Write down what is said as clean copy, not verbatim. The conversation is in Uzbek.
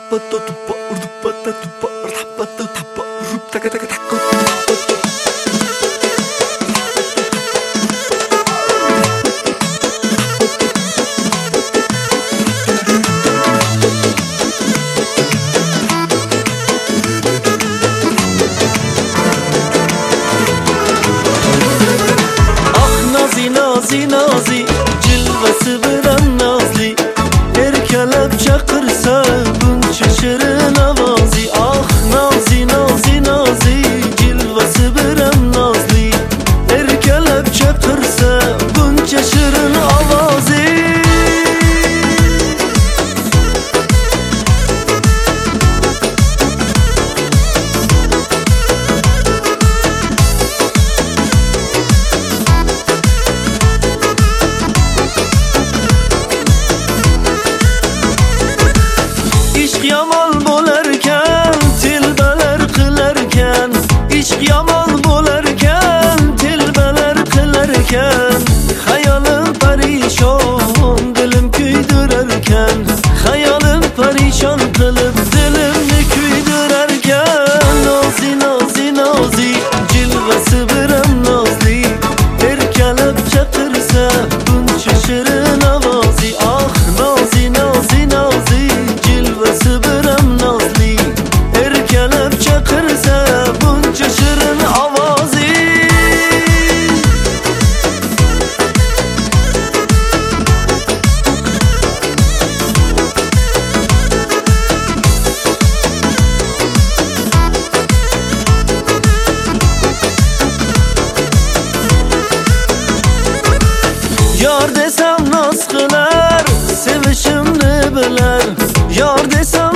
Nazi cilvesi bilen nazli erkelep çakırsa bunca şirin avazi. Ah nazi nazi nazi cilvesi bilen nazli erkelep çakırsa bunca şirin avazi. Yaman bo'larkan tilbalar qilarkan, ishq yaman bo'larkan tilbalar qilarkan, hayolim parishon dilim kuydirarkan, hayolim parishon qilib dilimni kuydirarkan. Nozi nozi nozi jilvasi bilan nozli erkalab chaqirsa buncha shirin ovozi. Ah nozi nozi nozi jilvasi bilan nozli erkalab chaqirsa buncha shirin ovozi. Yor desam noz qilar, sevishimni bilar. Yor desam